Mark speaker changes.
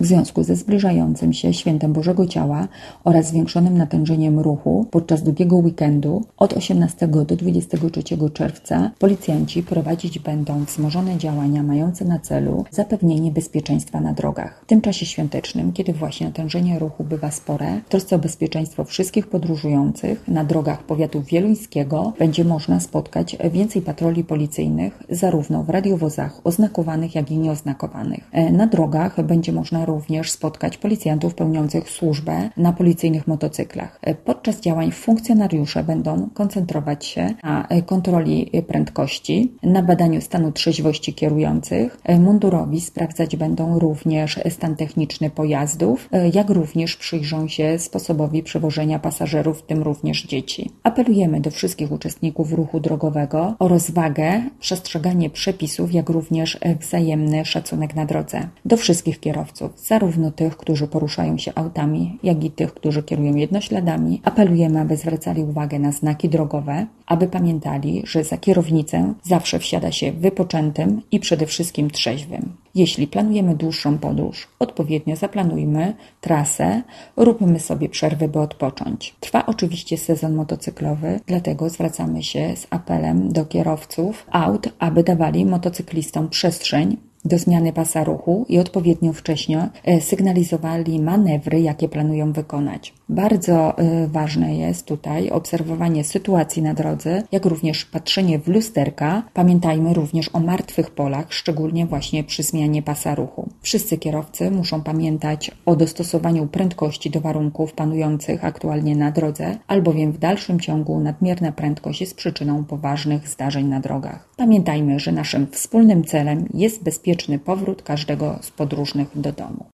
Speaker 1: W związku ze zbliżającym się Świętem Bożego Ciała oraz zwiększonym natężeniem ruchu podczas długiego weekendu od 18 do 23 czerwca policjanci prowadzić będą wzmożone działania mające na celu zapewnienie bezpieczeństwa na drogach. W tym czasie świątecznym, kiedy właśnie natężenie ruchu bywa spore, w trosce o bezpieczeństwo wszystkich podróżujących na drogach powiatu wieluńskiego będzie można spotkać więcej patroli policyjnych, zarówno w radiowozach oznakowanych, jak i nieoznakowanych. Na drogach będzie można również spotkać policjantów pełniących służbę na policyjnych motocyklach. Podczas działań funkcjonariusze będą koncentrować się na kontroli prędkości, na badaniu stanu trzeźwości kierujących. Mundurowi sprawdzać będą również stan techniczny pojazdów, jak również przyjrzą się sposobowi przewożenia pasażerów, w tym również dzieci. Apelujemy do wszystkich uczestników ruchu drogowego o rozwagę, przestrzeganie przepisów, jak również wzajemny szacunek na drodze. Do wszystkich kierowców, zarówno tych, którzy poruszają się autami, jak i tych, którzy kierują jednośladami, apelujemy, aby zwracali uwagę na znaki drogowe, aby pamiętali, że za kierownicę zawsze wsiada się wypoczętym i przede wszystkim trzeźwym. Jeśli planujemy dłuższą podróż, odpowiednio zaplanujmy trasę, róbmy sobie przerwy, by odpocząć. Trwa oczywiście sezon motocyklowy, dlatego zwracamy się z apelem do kierowców aut, aby dawali motocyklistom przestrzeń do zmiany pasa ruchu i odpowiednio wcześnie sygnalizowali manewry, jakie planują wykonać. Bardzo ważne jest tutaj obserwowanie sytuacji na drodze, jak również patrzenie w lusterka. Pamiętajmy również o martwych polach, szczególnie właśnie przy zmianie pasa ruchu. Wszyscy kierowcy muszą pamiętać o dostosowaniu prędkości do warunków panujących aktualnie na drodze, albowiem w dalszym ciągu nadmierna prędkość jest przyczyną poważnych zdarzeń na drogach. Pamiętajmy, że naszym wspólnym celem jest bezpieczny powrót każdego z podróżnych do domu.